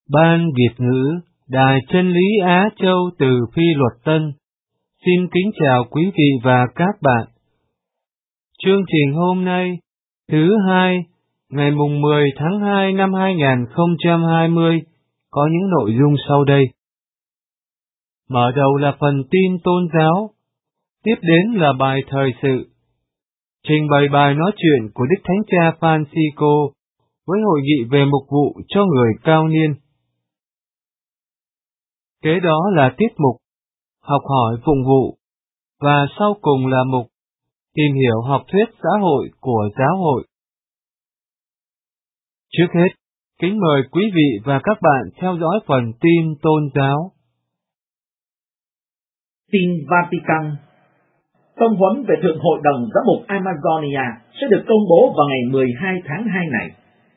Ban Việt ngữ Đài Chân lý Á Châu từ Phi Luật Tân xin kính chào quý vị và các bạn. Chương trình hôm nay, thứ Hai, ngày mùng 10 tháng 2 năm 2020, có những nội dung sau đây. Mở đầu là phần tin tôn giáo, tiếp đến là bài thời sự, trình bày bài nói chuyện của Đức Thánh Cha Francisco với hội nghị về mục vụ cho người cao niên. Kế đó là tiết mục học hỏi phụng vụ, và sau cùng là mục tìm hiểu học thuyết xã hội của giáo hội. Trước hết, kính mời quý vị và các bạn theo dõi phần tin tôn giáo. Tin Vatican. Tông huấn về Thượng Hội đồng Giám mục Amazonia sẽ được công bố vào ngày 12 tháng 2 này.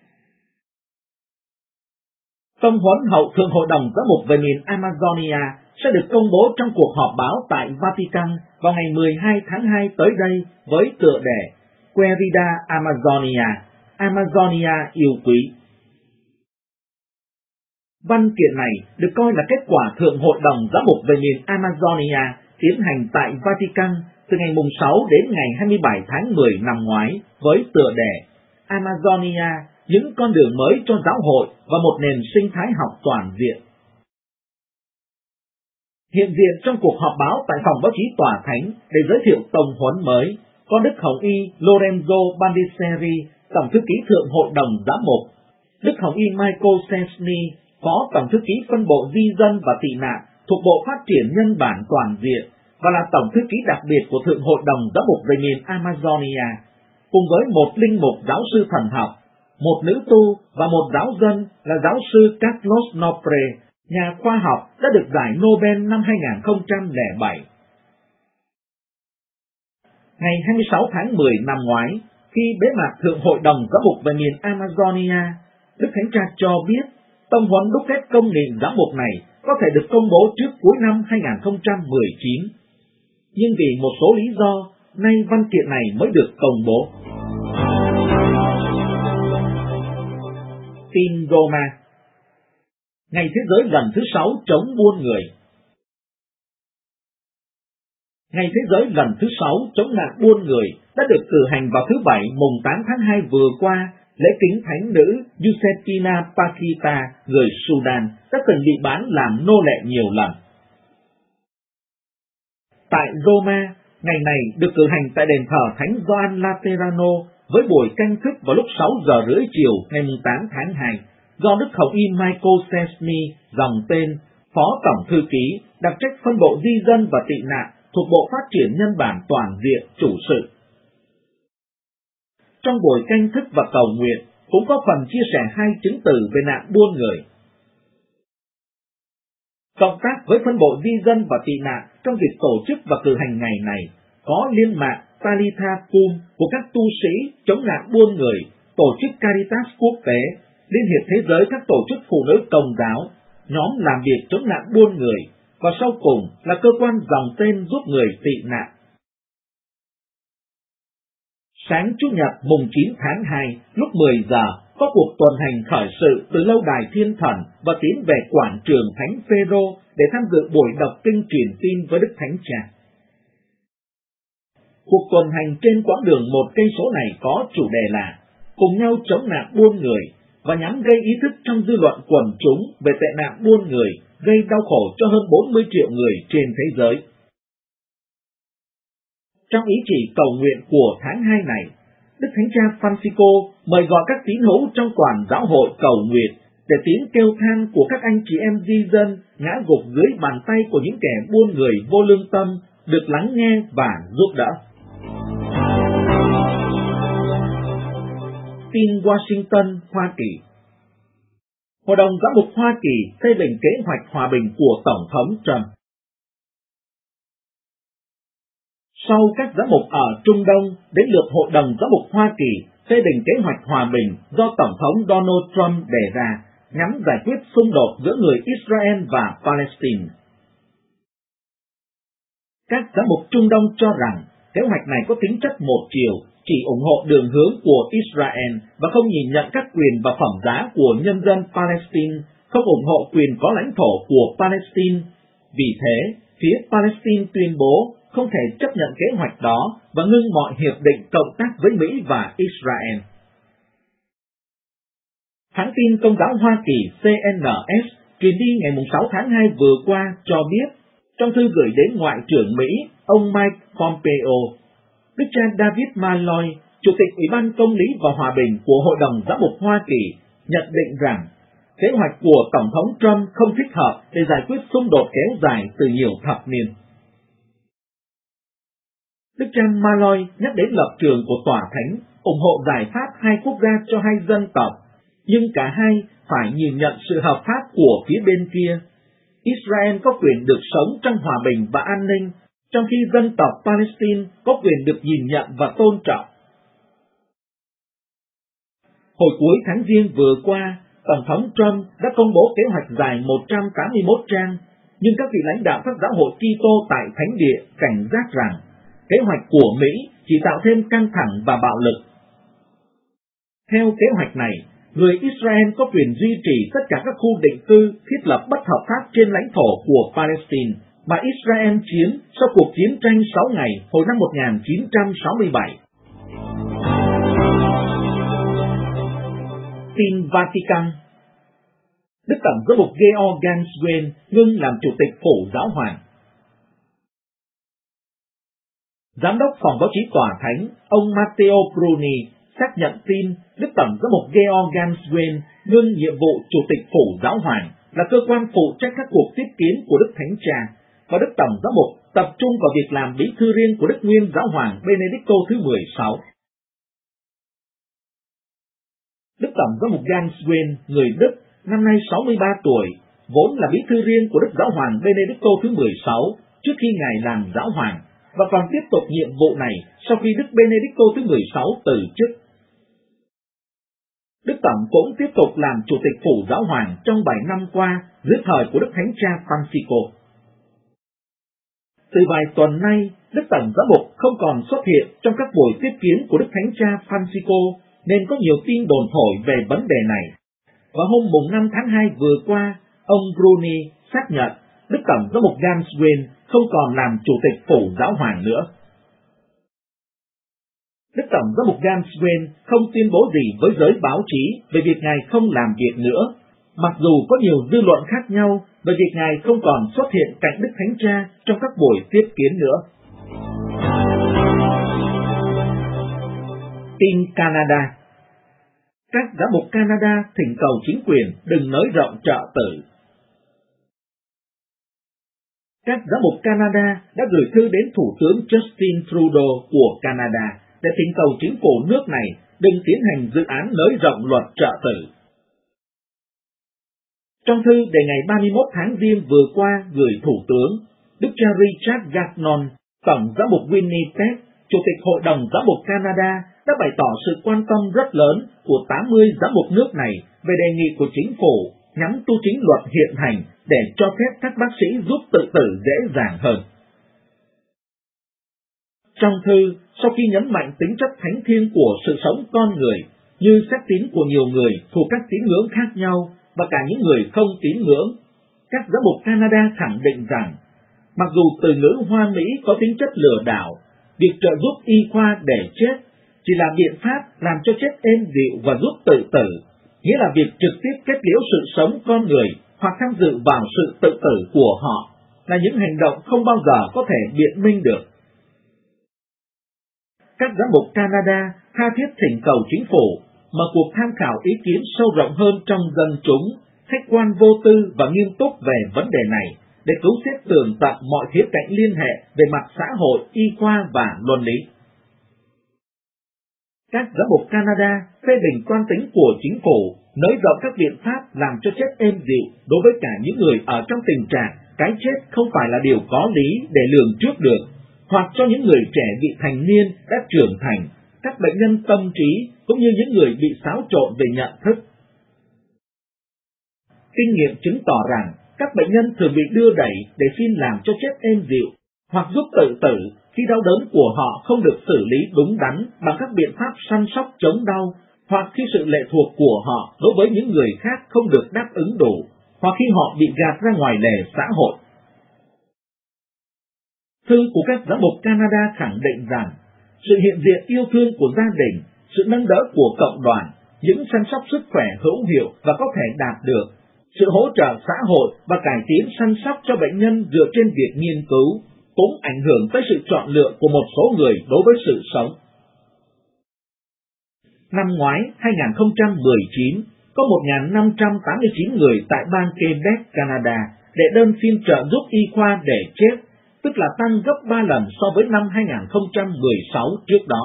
Tông huấn hậu Thượng Hội đồng Giám mục về miền Amazonia sẽ được công bố trong cuộc họp báo tại Vatican vào ngày 12 tháng 2 tới đây với tựa đề Querida Amazonia, Amazonia yêu quý. Văn kiện này được coi là kết quả Thượng Hội đồng Giám mục về miền Amazonia tiến hành tại Vatican từ ngày 6 đến ngày 27 tháng 10 năm ngoái với tựa đề Amazonia, những con đường mới cho giáo hội và một nền sinh thái học toàn diện. Hiện diện trong cuộc họp báo tại phòng báo chí Tòa Thánh để giới thiệu tông huấn mới, có Đức Hồng Y Lorenzo Bandiseri, Tổng thư ký Thượng Hội đồng Giám mục, Đức Hồng Y Michael Sesni, Phó Tổng thư ký phân bộ Di dân và Tị nạn thuộc Bộ Phát triển Nhân bản Toàn diện và là Tổng thư ký đặc biệt của Thượng Hội đồng Giám mục về miền Amazonia, cùng với một linh mục giáo sư thần học, một nữ tu và một giáo dân là giáo sư Carlos Nopre, nhà khoa học đã được giải Nobel năm 2007. Ngày 26 tháng 10 năm ngoái, khi bế mạc Thượng Hội đồng Giám mục về miền Amazonia, Đức Thánh Cha cho biết tông huấn đúc kết công nghệ giám mục này có thể được công bố trước cuối năm 2019. Nhưng vì một số lý do, nay văn kiện này mới được công bố. Tin Roma. Ngày Thế giới lần thứ 6 chống buôn người. Ngày Thế giới lần thứ 6 chống nạn buôn người đã được cử hành vào thứ Bảy mùng 8 tháng 2 vừa qua, lễ kính thánh nữ Giuseppina Paquita, người Sudan, đã từng bị bán làm nô lệ nhiều lần. Tại Roma, ngày này được cử hành tại đền thờ Thánh Gioan Laterano với buổi canh thức vào lúc 6 giờ rưỡi chiều ngày 8 tháng 2, do Đức Hồng Y Michael Sesni, dòng tên, Phó Tổng Thư ký, đặc trách phân bộ Di dân và Tị nạn thuộc Bộ Phát triển Nhân bản Toàn diện chủ sự. Trong buổi canh thức và cầu nguyện, cũng có phần chia sẻ hai chứng từ về nạn buôn người. Cộng tác với phân bộ Di dân và Tị nạn trong việc tổ chức và cử hành ngày này, có Liên mạng Talitha Kum của các tu sĩ chống nạn buôn người, Tổ chức Caritas Quốc tế, Liên hiệp Thế giới các tổ chức phụ nữ Công giáo, nhóm làm việc chống nạn buôn người, và sau cùng là cơ quan dòng tên giúp người tị nạn. Sáng Chủ nhật mùng 9 tháng 2, lúc 10 giờ, có cuộc tuần hành khởi sự từ lâu đài Thiên Thần và tiến về quảng trường Thánh Phêrô để tham dự buổi đọc kinh truyền tin với Đức Thánh Cha. Cuộc tuần hành trên quãng đường 1 cây số này có chủ đề là cùng nhau chống nạn buôn người và nhằm gây ý thức trong dư luận quần chúng về tệ nạn buôn người gây đau khổ cho hơn 40 triệu người trên thế giới. Trong ý chỉ cầu nguyện của tháng 2 này, Đức Thánh Cha Francisco mời gọi các tín hữu trong toàn giáo hội cầu nguyện để tiếng kêu than của các anh chị em di dân ngã gục dưới bàn tay của những kẻ buôn người vô lương tâm được lắng nghe và giúp đỡ. Tin Washington, Hoa Kỳ. Hội đồng Giám mục Hoa Kỳ phê bình kế hoạch hòa bình của Tổng thống Trump. Sau các giám mục ở Trung Đông, đến lượt Hội đồng Giám mục Hoa Kỳ phê bình kế hoạch hòa bình do Tổng thống Donald Trump đề ra nhằm giải quyết xung đột giữa người Israel và Palestine. Các giám mục Trung Đông cho rằng kế hoạch này có tính chất một chiều, chỉ ủng hộ đường hướng của Israel và không nhìn nhận các quyền và phẩm giá của nhân dân Palestine không ủng hộ quyền có lãnh thổ của Palestine. Vì thế, phía Palestine tuyên bố không thể chấp nhận kế hoạch đó và ngưng mọi hiệp định cộng tác với Mỹ và Israel. Hãng tin Công giáo Hoa Kỳ CNS truyền đi ngày 6 tháng 2 vừa qua cho biết, trong thư gửi đến Ngoại trưởng Mỹ, ông Mike Pompeo, Đức cha David Malloy, Chủ tịch Ủy ban Công lý và Hòa bình của Hội đồng Giám mục Hoa Kỳ, nhận định rằng kế hoạch của Tổng thống Trump không thích hợp để giải quyết xung đột kéo dài từ nhiều thập niên. Đức cha Malloy nhắc đến lập trường của Tòa Thánh, ủng hộ giải pháp hai quốc gia cho hai dân tộc, nhưng cả hai phải nhìn nhận sự hợp pháp của phía bên kia. Israel có quyền được sống trong hòa bình và an ninh, trong khi dân tộc Palestine có quyền được nhìn nhận và tôn trọng. Hồi cuối tháng Giêng vừa qua, Tổng thống Trump đã công bố kế hoạch dài 181 trang, nhưng các vị lãnh đạo các giáo hội Kitô tại Thánh Địa cảnh giác rằng kế hoạch của Mỹ chỉ tạo thêm căng thẳng và bạo lực. Theo kế hoạch này, người Israel có quyền duy trì tất cả các khu định cư thiết lập bất hợp pháp trên lãnh thổ của Palestine mà Israel chiếm sau cuộc chiến tranh 6 ngày hồi năm 1967. Tin Vatican. Đức Tổng giám mục Georg Ganswein ngưng làm Chủ tịch Phủ Giáo hoàng. Giám đốc phòng báo chí Tòa Thánh, ông Matteo Bruni, xác nhận tin Đức Tổng giám mục Georg Ganswein ngưng nhiệm vụ Chủ tịch Phủ Giáo hoàng là cơ quan phụ trách các cuộc tiếp kiến của Đức Thánh Cha, và Đức Tổng giám mục tập trung vào việc làm bí thư riêng của Đức Nguyên Giáo hoàng Benedicto thứ 16. Đức Tổng giám mục Ganswein, người Đức, năm nay 63 tuổi, vốn là bí thư riêng của Đức Giáo hoàng Benedicto thứ 16 trước khi Ngài làm Giáo hoàng, và còn tiếp tục nhiệm vụ này sau khi Đức Benedicto thứ 16 từ chức. Đức Tổng cũng tiếp tục làm Chủ tịch Phủ Giáo hoàng trong 7 năm qua dưới thời của Đức Thánh Cha Francisco. Từ vài tuần nay, Đức Tổng giám mục không còn xuất hiện trong các buổi tiếp kiến của Đức Thánh Cha Francisco, nên có nhiều tin đồn thổi về vấn đề này. Và hôm mùng 5 tháng 2 vừa qua, ông Bruni xác nhận Đức Tổng giám mục Ganswein không còn làm Chủ tịch Phủ Giáo hoàng nữa. Đức Tổng giám mục Ganswein không tuyên bố gì với giới báo chí về việc Ngài không làm việc nữa, mặc dù có nhiều dư luận khác nhau về việc Ngài không còn xuất hiện cạnh Đức Thánh Cha trong các buổi tiếp kiến nữa. Tin Canada. Các giám mục Canada thỉnh cầu chính quyền đừng nới rộng trợ tử. Các giám mục Canada đã gửi thư đến Thủ tướng Justin Trudeau của Canada để thỉnh cầu chính phủ nước này đừng tiến hành dự án nới rộng luật trợ tử. Trong thư đề ngày 31 tháng Giêng vừa qua gửi Thủ tướng, Đức cha Richard Gagnon, Tổng giám mục Winnipeg, Chủ tịch Hội đồng Giám mục Canada đã bày tỏ sự quan tâm rất lớn của 80 giám mục nước này về đề nghị của chính phủ nhắm tu chính luật hiện hành để cho phép các bác sĩ giúp tự tử dễ dàng hơn. Trong thư, sau khi nhấn mạnh tính chất thánh thiêng của sự sống con người, như xét tín của nhiều người thuộc các tín ngưỡng khác nhau và cả những người không tín ngưỡng, các giám mục Canada khẳng định rằng, mặc dù từ ngữ Hoa Mỹ có tính chất lừa đảo, việc trợ giúp y khoa để chết chỉ là biện pháp làm cho chết êm dịu và giúp tự tử, nghĩa là việc trực tiếp kết liễu sự sống con người hoặc tham dự vào sự tự tử của họ, là những hành động không bao giờ có thể biện minh được. Các giám mục Canada tha thiết thỉnh cầu chính phủ mở cuộc tham khảo ý kiến sâu rộng hơn trong dân chúng, khách quan vô tư và nghiêm túc về vấn đề này, để cứu xét tường tận mọi khía cạnh liên hệ về mặt xã hội, y khoa và luân lý. Các giám mục Canada phê bình toan tính của chính phủ nới rộng các biện pháp làm cho chết êm dịu đối với cả những người ở trong tình trạng cái chết không phải là điều có lý để lường trước được, hoặc cho những người trẻ vị thành niên đã trưởng thành, các bệnh nhân tâm trí cũng như những người bị xáo trộn về nhận thức. Kinh nghiệm chứng tỏ rằng các bệnh nhân thường bị đưa đẩy để xin làm cho chết êm dịu, hoặc giúp tự tử khi đau đớn của họ không được xử lý đúng đắn bằng các biện pháp săn sóc chống đau, hoặc khi sự lệ thuộc của họ đối với những người khác không được đáp ứng đủ, hoặc khi họ bị gạt ra ngoài lề xã hội. Thư của các giám mục Canada khẳng định rằng sự hiện diện yêu thương của gia đình, sự nâng đỡ của cộng đoàn, những chăm sóc sức khỏe hữu hiệu và có thể đạt được, sự hỗ trợ xã hội và cải tiến chăm sóc cho bệnh nhân dựa trên việc nghiên cứu, cũng ảnh hưởng tới sự chọn lựa của một số người đối với sự sống. Năm ngoái 2019, có 1.589 người tại bang Quebec, Canada đệ đơn xin trợ giúp y khoa để chết, tức là tăng gấp 3 lần so với năm 2016 trước đó.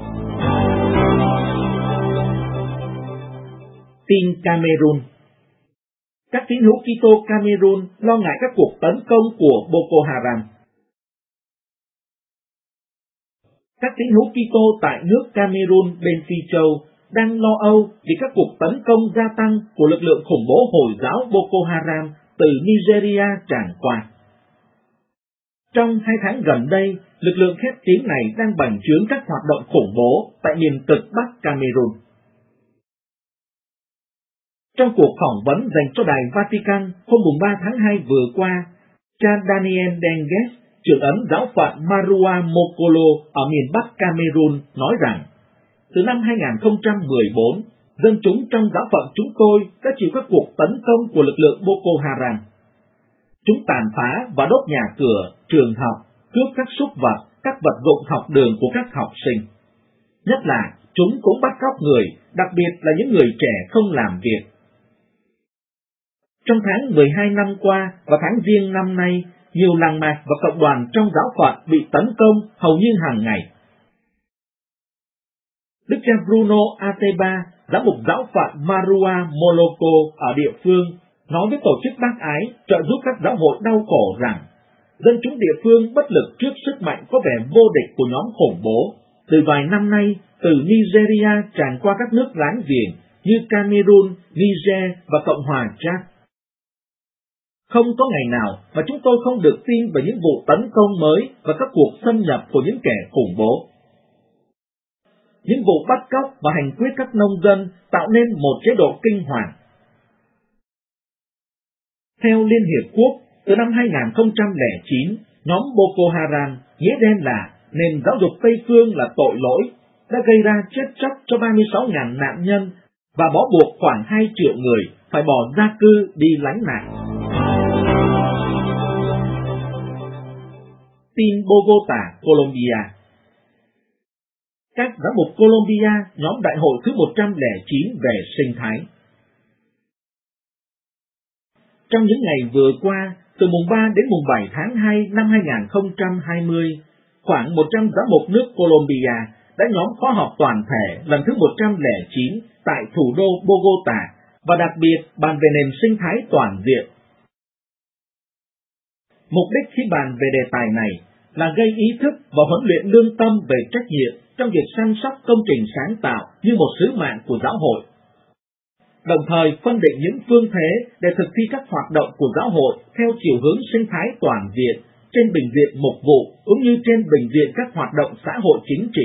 Tin Cameroon. Các tín hữu Kitô Cameroon lo ngại các cuộc tấn công của Boko Haram. Các tín hữu Kitô tại nước Cameroon bên Phi Châu đang lo âu vì các cuộc tấn công gia tăng của lực lượng khủng bố Hồi giáo Boko Haram từ Nigeria tràn qua. Trong 2 tháng gần đây, lực lượng khét tiếng này đang bành trướng các hoạt động khủng bố tại miền cực Bắc Cameroon. Trong cuộc phỏng vấn dành cho Đài Vatican hôm 3 tháng 2 vừa qua, cha Daniel Dengues, trưởng ấn giáo phận Marua Mokolo ở miền Bắc Cameroon nói rằng, từ năm 2014, dân chúng trong giáo phận chúng tôi đã chịu các cuộc tấn công của lực lượng Boko Haram. Chúng tàn phá và đốt nhà cửa, trường học, cướp các súc vật, các vật dụng học đường của các học sinh. Nhất là chúng cũng bắt cóc người, đặc biệt là những người trẻ không làm việc. Trong tháng 12 năm qua và tháng Giêng năm nay, nhiều làng mạc và cộng đoàn trong giáo phận bị tấn công hầu như hàng ngày. Đức cha Bruno Ateba, giám mục giáo phận Marua Moloko ở địa phương, nói với tổ chức Bác Ái trợ giúp các giáo hội đau khổ rằng dân chúng địa phương bất lực trước sức mạnh có vẻ vô địch của nhóm khủng bố. Từ vài năm nay, từ Nigeria tràn qua các nước láng giềng như Cameroon, Niger và Cộng hòa Chad. Không có ngày nào mà chúng tôi không được tin về những vụ tấn công mới và các cuộc xâm nhập của những kẻ khủng bố. Những vụ bắt cóc và hành quyết các nông dân tạo nên một chế độ kinh hoàng. Theo Liên Hiệp Quốc, từ năm 2009, nhóm Boko Haram, nghĩa đen là nền giáo dục Tây Phương là tội lỗi, đã gây ra chết chóc cho 36.000 nạn nhân và bó buộc khoảng 2 triệu người phải bỏ gia cư đi lánh nạn. Tin Bogota, Colombia. Các giám mục Colombia nhóm đại hội thứ 109 về sinh thái. Trong những ngày vừa qua, từ mùng 3 đến mùng 7 tháng 2 năm 2020, khoảng 100 giám mục nước Colombia đã nhóm khóa họp toàn thể lần thứ 109 tại thủ đô Bogota và đặc biệt bàn về nền sinh thái toàn diện. Mục đích khi bàn về đề tài này là gây ý thức và huấn luyện lương tâm về trách nhiệm trong việc chăm sóc công trình sáng tạo như một sứ mạng của giáo hội. Đồng thời phân định những phương thế để thực thi các hoạt động của giáo hội theo chiều hướng sinh thái toàn diện trên bình diện mục vụ cũng như trên bình diện các hoạt động xã hội chính trị.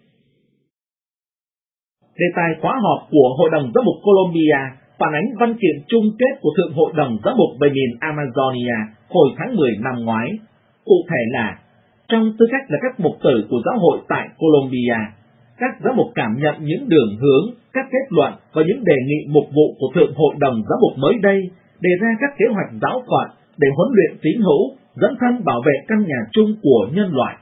Đề tài khóa họp của Hội đồng Giám mục Colombia phản ánh văn kiện chung kết của Thượng Hội đồng Giám mục về miền Amazonia hồi tháng 10 năm ngoái. Cụ thể là, trong tư cách là các mục tử của giáo hội tại Colombia, các giám mục cảm nhận những đường hướng, các kết luận và những đề nghị mục vụ của Thượng Hội đồng Giám mục mới đây, đề ra các kế hoạch giáo phận để huấn luyện tín hữu, dẫn thân bảo vệ căn nhà chung của nhân loại.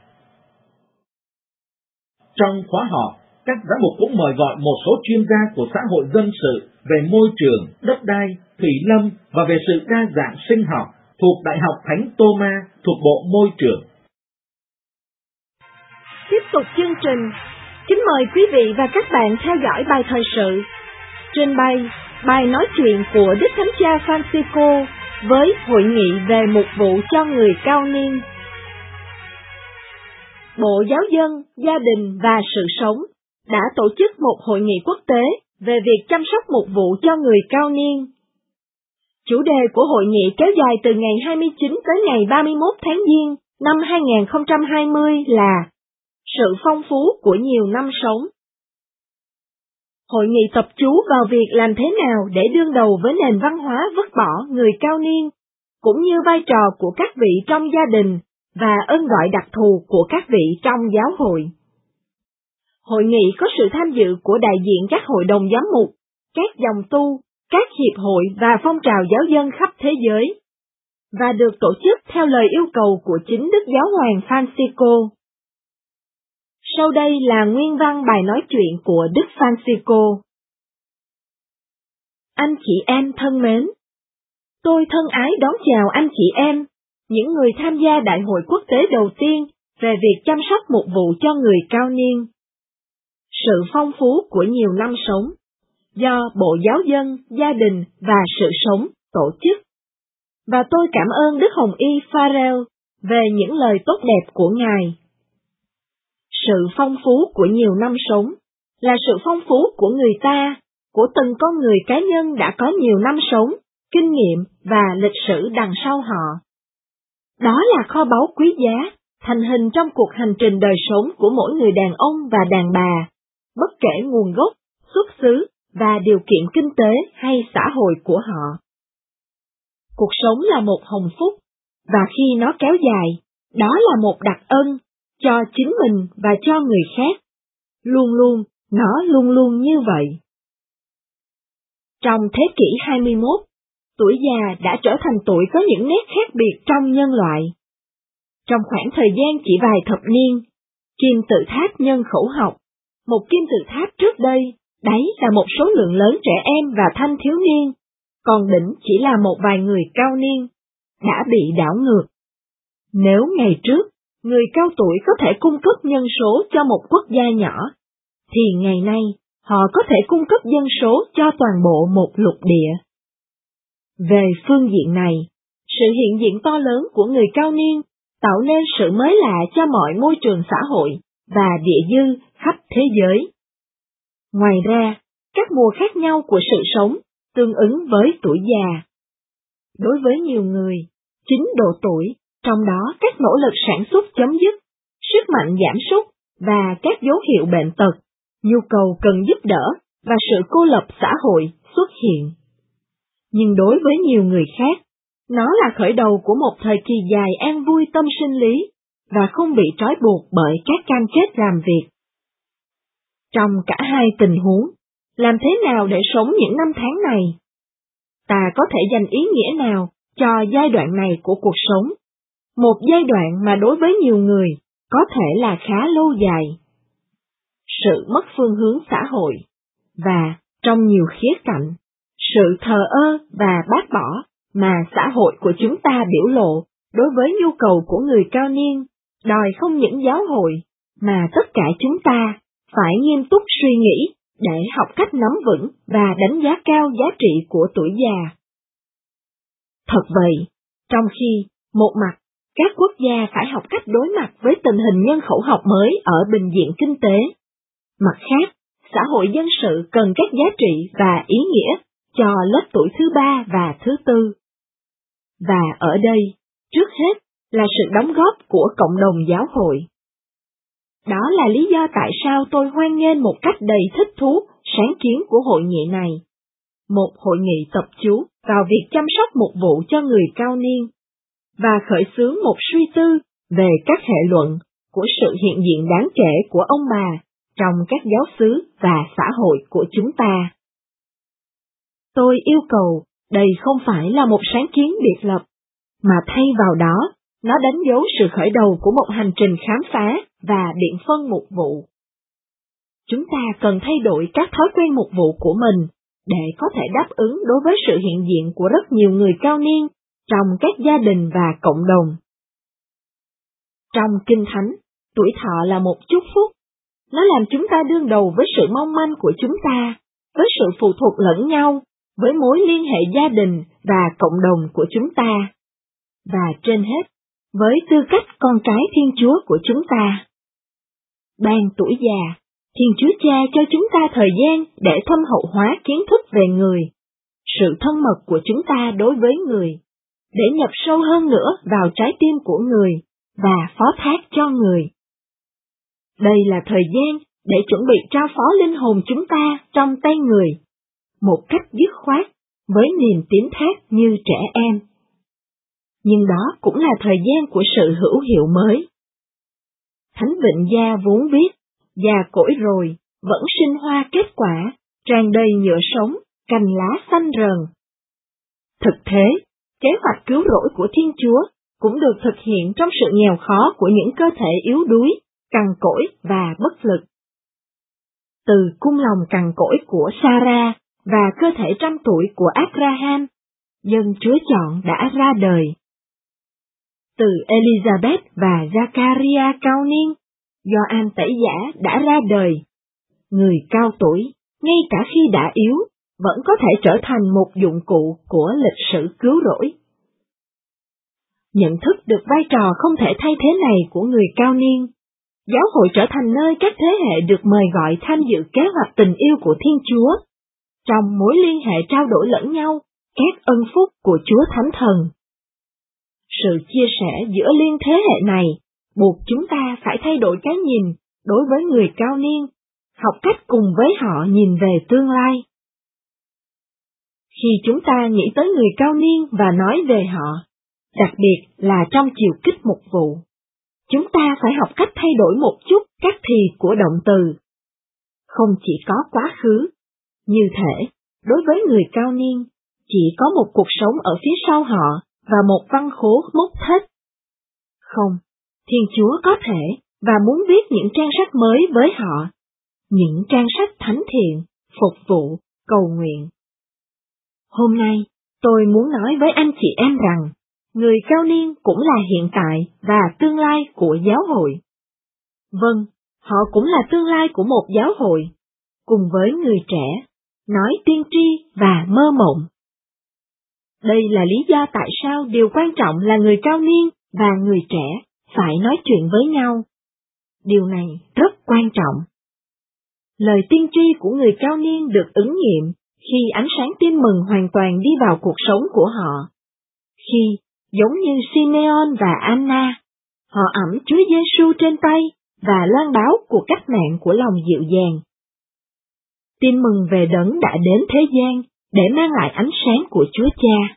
Trong khóa họp, các giám mục cũng mời gọi một số chuyên gia của xã hội dân sự về môi trường, đất đai, thủy lâm và về sự đa dạng sinh học thuộc Đại học Thánh Tô-ma thuộc Bộ Môi trường. Tiếp tục chương trình, kính mời quý vị và các bạn theo dõi bài thời sự. Trên bài nói chuyện của Đức Thánh Cha Francisco với hội nghị về mục vụ cho người cao niên. Bộ Giáo dân, Gia đình và Sự sống đã tổ chức một hội nghị quốc tế về việc chăm sóc mục vụ cho người cao niên. Chủ đề của hội nghị kéo dài từ ngày 29 tới ngày 31 tháng Giêng năm 2020 là Sự phong phú của nhiều năm sống. Hội nghị tập chú vào việc làm thế nào để đương đầu với nền văn hóa vứt bỏ người cao niên, cũng như vai trò của các vị trong gia đình và ơn gọi đặc thù của các vị trong giáo hội. Hội nghị có sự tham dự của đại diện các hội đồng giám mục, các dòng tu, các hiệp hội và phong trào giáo dân khắp thế giới, và được tổ chức theo lời yêu cầu của chính Đức Giáo hoàng Francisco. Sau đây là nguyên văn bài nói chuyện của Đức Francisco. Anh chị em thân mến, tôi thân ái đón chào anh chị em, những người tham gia đại hội quốc tế đầu tiên về việc chăm sóc mục vụ cho người cao niên. Sự phong phú của nhiều năm sống, do Bộ Giáo dân, Gia đình và Sự sống tổ chức. Và tôi cảm ơn Đức Hồng Y Farrell về những lời tốt đẹp của Ngài. Sự phong phú của nhiều năm sống là sự phong phú của người ta, của từng con người cá nhân đã có nhiều năm sống, kinh nghiệm và lịch sử đằng sau họ. Đó là kho báu quý giá, thành hình trong cuộc hành trình đời sống của mỗi người đàn ông và đàn bà, bất kể nguồn gốc, xuất xứ và điều kiện kinh tế hay xã hội của họ. Cuộc sống là một hồng phúc, và khi nó kéo dài, đó là một đặc ân, cho chính mình và cho người khác. Nó luôn luôn như vậy. Trong thế kỷ 21, tuổi già đã trở thành tuổi có những nét khác biệt trong nhân loại. Trong khoảng thời gian chỉ vài thập niên, kim tự tháp nhân khẩu học, một kim tự tháp trước đây, đấy là một số lượng lớn trẻ em và thanh thiếu niên, còn đỉnh chỉ là một vài người cao niên, đã bị đảo ngược. Nếu ngày trước, người cao tuổi có thể cung cấp nhân số cho một quốc gia nhỏ, thì ngày nay họ có thể cung cấp dân số cho toàn bộ một lục địa. Về phương diện này, sự hiện diện to lớn của người cao niên tạo nên sự mới lạ cho mọi môi trường xã hội và địa dư khắp thế giới. Ngoài ra, các mùa khác nhau của sự sống tương ứng với tuổi già. Đối với nhiều người, chính độ tuổi, trong đó các nỗ lực sản xuất chấm dứt, sức mạnh giảm sút và các dấu hiệu bệnh tật, nhu cầu cần giúp đỡ và sự cô lập xã hội xuất hiện. Nhưng đối với nhiều người khác, nó là khởi đầu của một thời kỳ dài an vui tâm sinh lý và không bị trói buộc bởi các cam kết làm việc. Trong cả hai tình huống, làm thế nào để sống những năm tháng này? Ta có thể dành ý nghĩa nào cho giai đoạn này của cuộc sống? Một giai đoạn mà đối với nhiều người có thể là khá lâu dài. Sự mất phương hướng xã hội, và trong nhiều khía cạnh, sự thờ ơ và bác bỏ mà xã hội của chúng ta biểu lộ đối với nhu cầu của người cao niên, đòi không những giáo hội, mà tất cả chúng ta phải nghiêm túc suy nghĩ để học cách nắm vững và đánh giá cao giá trị của tuổi già. Thật vậy, trong khi, một mặt, các quốc gia phải học cách đối mặt với tình hình nhân khẩu học mới ở bình diện kinh tế, mặt khác, xã hội dân sự cần các giá trị và ý nghĩa cho lớp tuổi thứ ba và thứ tư. Và ở đây, trước hết, là sự đóng góp của cộng đồng giáo hội. Đó là lý do tại sao tôi hoan nghênh một cách đầy thích thú sáng kiến của hội nghị này. Một hội nghị tập chú vào việc chăm sóc mục vụ cho người cao niên, và khởi xướng một suy tư về các hệ luận của sự hiện diện đáng kể của ông bà trong các giáo xứ và xã hội của chúng ta. Tôi yêu cầu đây không phải là một sáng kiến biệt lập, mà thay vào đó, nó đánh dấu sự khởi đầu của một hành trình khám phá và biện phân mục vụ. Chúng ta cần thay đổi các thói quen mục vụ của mình để có thể đáp ứng đối với sự hiện diện của rất nhiều người cao niên trong các gia đình và cộng đồng. Trong Kinh Thánh, tuổi thọ là một chúc phúc. Nó làm chúng ta đương đầu với sự mong manh của chúng ta, với sự phụ thuộc lẫn nhau, với mối liên hệ gia đình và cộng đồng của chúng ta. Và trên hết, với tư cách con cái Thiên Chúa của chúng ta. Ban tuổi già, Thiên Chúa Cha cho chúng ta thời gian để thâm hậu hóa kiến thức về người, sự thân mật của chúng ta đối với người, để nhập sâu hơn nữa vào trái tim của người và phó thác cho người. Đây là thời gian để chuẩn bị trao phó linh hồn chúng ta trong tay Người, một cách dứt khoát, với niềm tín thác như trẻ em. Nhưng đó cũng là thời gian của sự hữu hiệu mới. Thánh Vịnh Gia vốn viết, già cỗi rồi, vẫn sinh hoa kết quả, tràn đầy nhựa sống, cành lá xanh rờn. Thực thế, kế hoạch cứu rỗi của Thiên Chúa cũng được thực hiện trong sự nghèo khó của những cơ thể yếu đuối, cằn cỗi và bất lực. Từ cung lòng cằn cỗi của Sarah và cơ thể 100 tuổi của Abraham, dân Chúa chọn đã ra đời. Từ Elizabeth và Zachariah cao niên, Gioan Tẩy Giả đã ra đời. Người cao tuổi, ngay cả khi đã yếu, vẫn có thể trở thành một dụng cụ của lịch sử cứu rỗi. Nhận thức được vai trò không thể thay thế này của người cao niên, giáo hội trở thành nơi các thế hệ được mời gọi tham dự kế hoạch tình yêu của Thiên Chúa, trong mối liên hệ trao đổi lẫn nhau, các ân phúc của Chúa Thánh Thần. Sự chia sẻ giữa liên thế hệ này buộc chúng ta phải thay đổi cái nhìn đối với người cao niên, học cách cùng với họ nhìn về tương lai. Khi chúng ta nghĩ tới người cao niên và nói về họ, đặc biệt là trong chiều kích mục vụ, chúng ta phải học cách thay đổi một chút các thì của động từ. Không chỉ có quá khứ, như thể, đối với người cao niên, chỉ có một cuộc sống ở phía sau họ và một văn khố mốc thết. Không, Thiên Chúa có thể và muốn viết những trang sách mới với họ, những trang sách thánh thiện, phục vụ, cầu nguyện. Hôm nay, tôi muốn nói với anh chị em rằng, người cao niên cũng là hiện tại và tương lai của giáo hội. Vâng, họ cũng là tương lai của một giáo hội, cùng với người trẻ, nói tiên tri và mơ mộng. Đây là lý do tại sao điều quan trọng là người cao niên và người trẻ phải nói chuyện với nhau. Điều này rất quan trọng. Lời tiên tri của người cao niên được ứng nghiệm khi ánh sáng tin mừng hoàn toàn đi vào cuộc sống của họ. Khi, giống như Simeon và Anna, họ ẵm Chúa Giêsu trên tay và loan báo cuộc cách mạng của lòng dịu dàng. Tin mừng về Đấng đã đến thế gian để mang lại ánh sáng của Chúa Cha.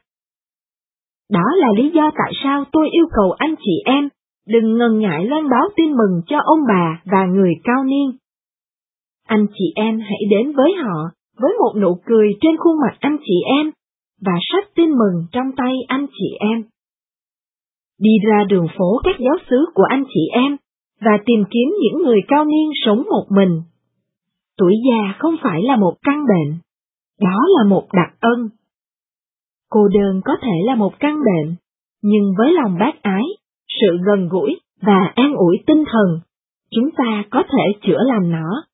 Đó là lý do tại sao tôi yêu cầu anh chị em đừng ngần ngại loan báo tin mừng cho ông bà và người cao niên. Anh chị em hãy đến với họ với một nụ cười trên khuôn mặt anh chị em và sách tin mừng trong tay anh chị em. Đi ra đường phố các giáo xứ của anh chị em và tìm kiếm những người cao niên sống một mình. Tuổi già không phải là một căn bệnh, đó là một đặc ân. Cô đơn có thể là một căn bệnh, nhưng với lòng bác ái, sự gần gũi và an ủi tinh thần, chúng ta có thể chữa lành nó.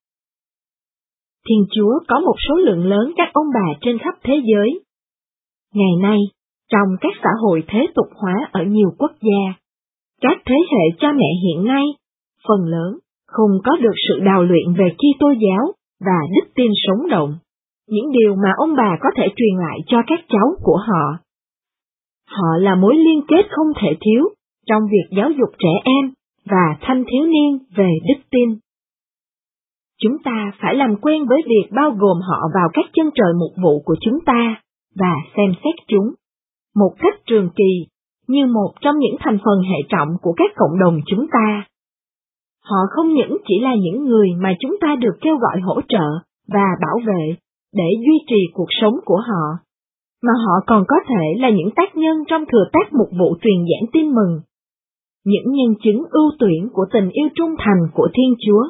Thiên Chúa có một số lượng lớn các ông bà trên khắp thế giới. Ngày nay, trong các xã hội thế tục hóa ở nhiều quốc gia, các thế hệ cha mẹ hiện nay, phần lớn, không có được sự đào luyện về Kitô giáo và đức tin sống động, những điều mà ông bà có thể truyền lại cho các cháu của họ. Họ là mối liên kết không thể thiếu trong việc giáo dục trẻ em và thanh thiếu niên về đức tin. Chúng ta phải làm quen với việc bao gồm họ vào các chân trời mục vụ của chúng ta và xem xét chúng, một cách trường kỳ, như một trong những thành phần hệ trọng của các cộng đồng chúng ta. Họ không những chỉ là những người mà chúng ta được kêu gọi hỗ trợ và bảo vệ để duy trì cuộc sống của họ, mà họ còn có thể là những tác nhân trong thừa tác mục vụ truyền giảng tin mừng, những nhân chứng ưu tuyển của tình yêu trung thành của Thiên Chúa.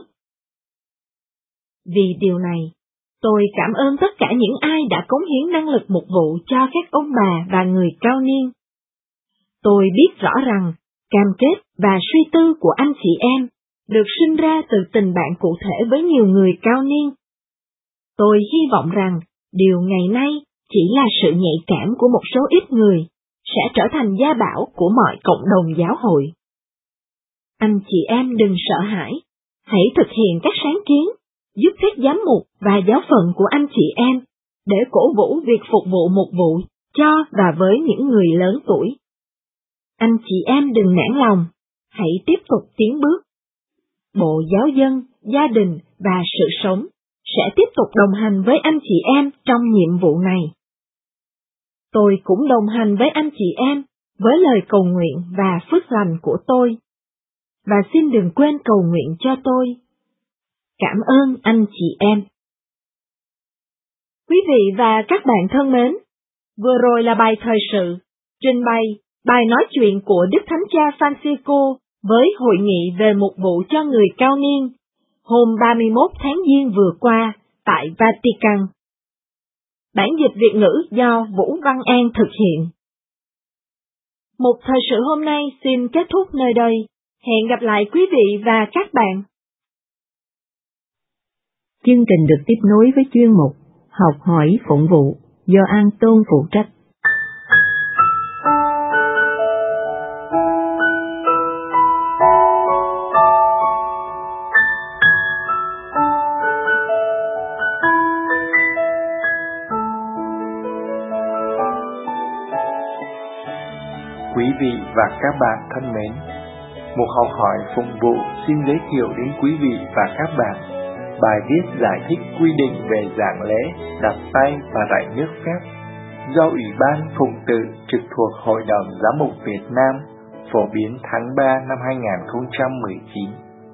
Vì điều này, tôi cảm ơn tất cả những ai đã cống hiến năng lực mục vụ cho các ông bà và người cao niên. Tôi biết rõ rằng, cam kết và suy tư của anh chị em được sinh ra từ tình bạn cụ thể với nhiều người cao niên. Tôi hy vọng rằng, điều ngày nay chỉ là sự nhạy cảm của một số ít người, sẽ trở thành gia bảo của mọi cộng đồng giáo hội. Anh chị em đừng sợ hãi, hãy thực hiện các sáng kiến, giúp các giám mục và giáo phận của anh chị em, để cổ vũ việc phục vụ mục vụ cho và với những người lớn tuổi. Anh chị em đừng nản lòng, hãy tiếp tục tiến bước. Bộ Giáo dân, Gia đình và sự sống sẽ tiếp tục đồng hành với anh chị em trong nhiệm vụ này. Tôi cũng đồng hành với anh chị em với lời cầu nguyện và phước lành của tôi. Và xin đừng quên cầu nguyện cho tôi. Cảm ơn anh chị em. Quý vị và các bạn thân mến, vừa rồi là bài thời sự, trình bày bài nói chuyện của Đức Thánh Cha Francisco với hội nghị về mục vụ cho người cao niên, hôm 31 tháng Giêng vừa qua tại Vatican. Bản dịch Việt ngữ do Vũ Văn An thực hiện. Mục thời sự hôm nay xin kết thúc nơi đây. Hẹn gặp lại quý vị và các bạn. Chương trình được tiếp nối với chuyên mục Học hỏi phụng vụ do An Tôn phụ trách. Quý vị và các bạn thân mến, mục Học hỏi phụng vụ xin giới thiệu đến quý vị và các bạn bài viết giải thích quy định về giảng lễ, đặt tay và rải nước phép do Ủy ban Phụng tự trực thuộc Hội đồng Giám mục Việt Nam phổ biến tháng 3 năm 2019.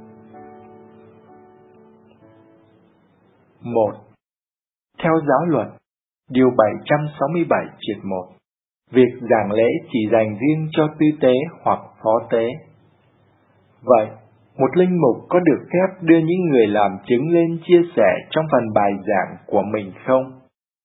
1. Theo giáo luật, điều 767/1, việc giảng lễ chỉ dành riêng cho tư tế hoặc phó tế. Vậy, một linh mục có được phép đưa những người làm chứng lên chia sẻ trong phần bài giảng của mình không?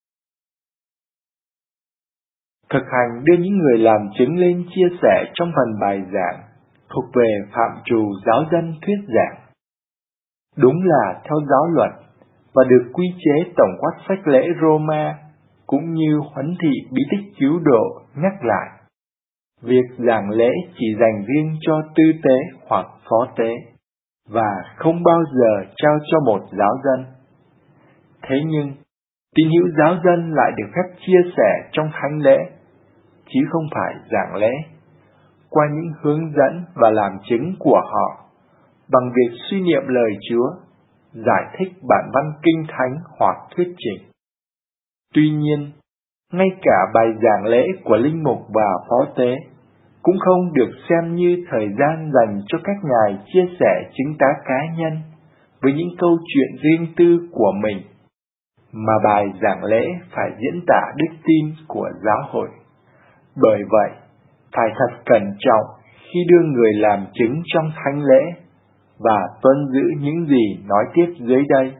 Thực hành đưa những người làm chứng lên chia sẻ trong phần bài giảng thuộc về phạm trù giáo dân thuyết giảng. Đúng là theo giáo luật và được quy chế tổng quát sách lễ Roma cũng như huấn thị bí tích cứu độ nhắc lại. Việc giảng lễ chỉ dành riêng cho tư tế hoặc phó tế và không bao giờ trao cho một giáo dân. Thế nhưng, tín hữu giáo dân lại được phép chia sẻ trong thánh lễ, chứ không phải giảng lễ, qua những hướng dẫn và làm chứng của họ, bằng việc suy niệm lời Chúa, giải thích bản văn kinh thánh hoặc thuyết trình. Tuy nhiên, ngay cả bài giảng lễ của linh mục và phó tế cũng không được xem như thời gian dành cho các ngài chia sẻ chứng tá cá nhân với những câu chuyện riêng tư của mình, mà bài giảng lễ phải diễn tả đức tin của giáo hội. Bởi vậy, phải thật cẩn trọng khi đưa người làm chứng trong thánh lễ và tuân giữ những gì nói tiếp dưới đây.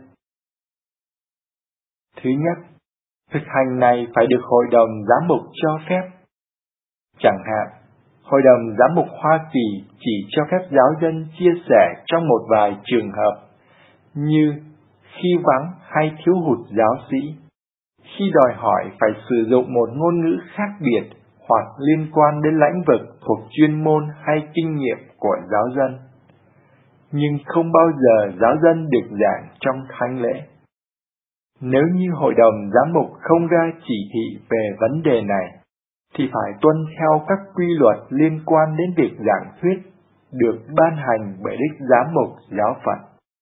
Thứ nhất, thực hành này phải được Hội đồng Giám mục cho phép. Chẳng hạn, Hội đồng Giám mục Hoa Kỳ chỉ cho phép giáo dân chia sẻ trong một vài trường hợp, như khi vắng hay thiếu hụt giáo sĩ, khi đòi hỏi phải sử dụng một ngôn ngữ khác biệt hoặc liên quan đến lĩnh vực thuộc chuyên môn hay kinh nghiệm của giáo dân. Nhưng không bao giờ giáo dân được giảng trong thánh lễ. Nếu như Hội đồng Giám mục không ra chỉ thị về vấn đề này, thì phải tuân theo các quy luật liên quan đến việc giảng thuyết được ban hành bởi Đức Giám mục giáo phận.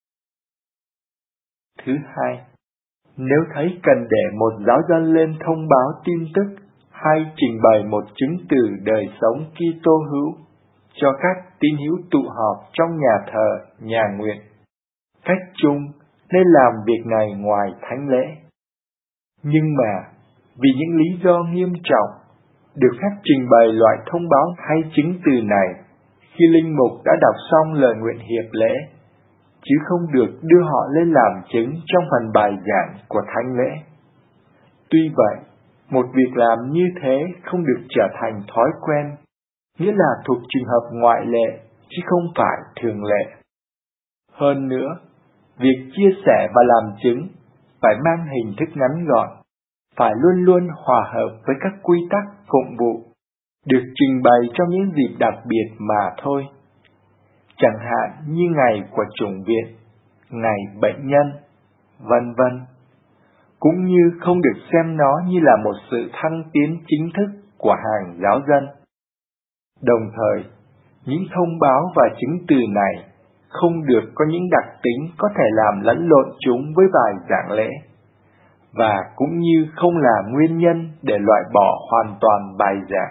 Thứ hai, nếu thấy cần để một giáo dân lên thông báo tin tức hay trình bày một chứng từ đời sống Kitô hữu cho các tín hữu tụ họp trong nhà thờ, nhà nguyện, cách chung nên làm việc này ngoài thánh lễ. Nhưng mà, vì những lý do nghiêm trọng, được phép trình bày loại thông báo hay chứng từ này khi linh mục đã đọc xong lời nguyện hiệp lễ, chứ không được đưa họ lên làm chứng trong phần bài giảng của thánh lễ. Tuy vậy, một việc làm như thế không được trở thành thói quen, nghĩa là thuộc trường hợp ngoại lệ, chứ không phải thường lệ. Hơn nữa, việc chia sẻ và làm chứng phải mang hình thức ngắn gọn, phải luôn luôn hòa hợp với các quy tắc phụng vụ, được trình bày trong những dịp đặc biệt mà thôi. Chẳng hạn như ngày của chủng viện, ngày bệnh nhân, vân vân. Cũng như không được xem nó như là một sự thăng tiến chính thức của hàng giáo dân. Đồng thời, những thông báo và chứng từ này không được có những đặc tính có thể làm lẫn lộn chúng với bài giảng lễ, và cũng như không là nguyên nhân để loại bỏ hoàn toàn bài giảng.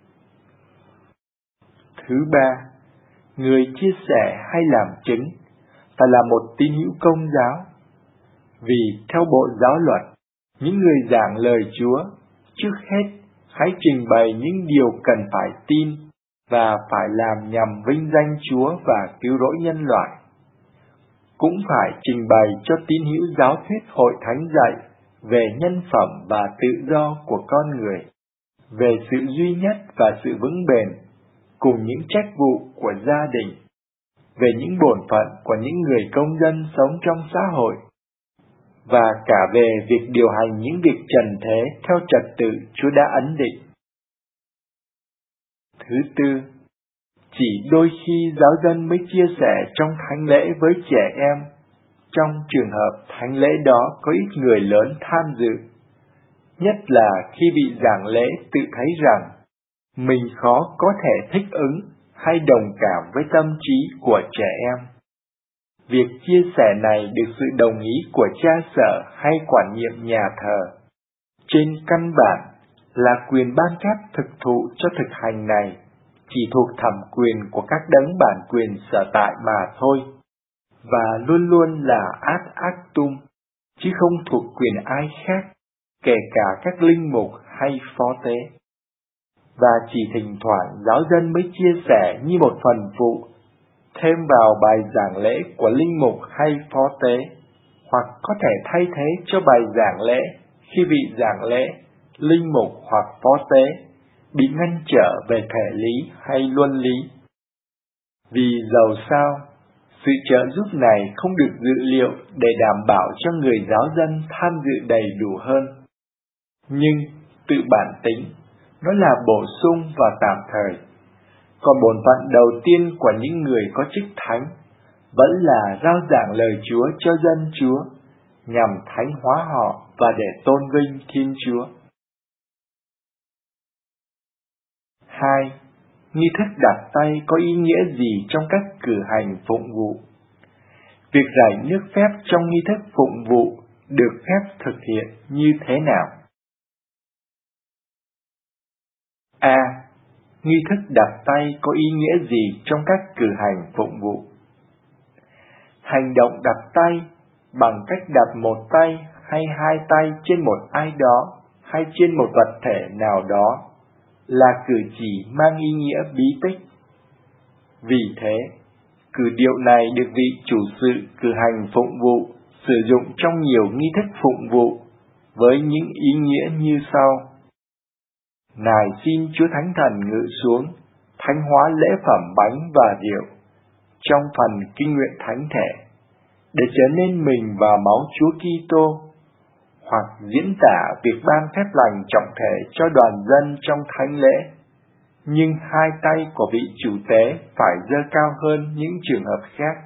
Thứ ba, người chia sẻ hay làm chứng phải là một tín hữu Công giáo, vì theo Bộ Giáo luật, những người giảng lời Chúa trước hết hãy trình bày những điều cần phải tin và phải làm nhằm vinh danh Chúa và cứu rỗi nhân loại. Cũng phải trình bày cho tín hữu giáo thuyết hội thánh dạy về nhân phẩm và tự do của con người, về sự duy nhất và sự vững bền, cùng những trách vụ của gia đình, về những bổn phận của những người công dân sống trong xã hội, và cả về việc điều hành những việc trần thế theo trật tự Chúa đã ấn định. Thứ tư, chỉ đôi khi giáo dân mới chia sẻ trong thánh lễ với trẻ em, trong trường hợp thánh lễ đó có ít người lớn tham dự, nhất là khi vị giảng lễ tự thấy rằng mình khó có thể thích ứng hay đồng cảm với tâm trí của trẻ em. Việc chia sẻ này được sự đồng ý của cha sở hay quản nhiệm nhà thờ. Trên căn bản là quyền ban phép thực thụ cho thực hành này chỉ thuộc thẩm quyền của các đấng bản quyền sở tại mà thôi, và luôn luôn là ad actum, chứ không thuộc quyền ai khác, kể cả các linh mục hay phó tế. Và chỉ thỉnh thoảng giáo dân mới chia sẻ như một phần phụ, thêm vào bài giảng lễ của linh mục hay phó tế, hoặc có thể thay thế cho bài giảng lễ khi vị giảng lễ, linh mục hoặc phó tế bị ngăn trở về thể lý hay luân lý. Vì dầu sao, sự trợ giúp này không được dự liệu để đảm bảo cho người giáo dân tham dự đầy đủ hơn. Nhưng tự bản tính, nó là bổ sung và tạm thời. Còn bổn phận đầu tiên của những người có chức thánh vẫn là rao giảng lời Chúa cho dân Chúa, nhằm thánh hóa họ và để tôn vinh Thiên Chúa. 2. Nghi thức đặt tay có ý nghĩa gì trong các cử hành phụng vụ? Việc rải nước phép trong nghi thức phụng vụ được phép thực hiện như thế nào? A. Nghi thức đặt tay có ý nghĩa gì trong các cử hành phụng vụ? Hành động đặt tay bằng cách đặt một tay hay hai tay trên một ai đó hay trên một vật thể nào đó là cử chỉ mang ý nghĩa bí tích. Vì thế, cử điệu này được vị chủ sự cử hành phụng vụ sử dụng trong nhiều nghi thức phụng vụ với những ý nghĩa như sau. Nài xin Chúa Thánh Thần ngự xuống, thánh hóa lễ phẩm bánh và rượu trong phần kinh nguyện thánh thể, để trở nên mình và máu Chúa Kitô, hoặc diễn tả việc ban phép lành trọng thể cho đoàn dân trong thánh lễ, nhưng hai tay của vị chủ tế phải giơ cao hơn những trường hợp khác.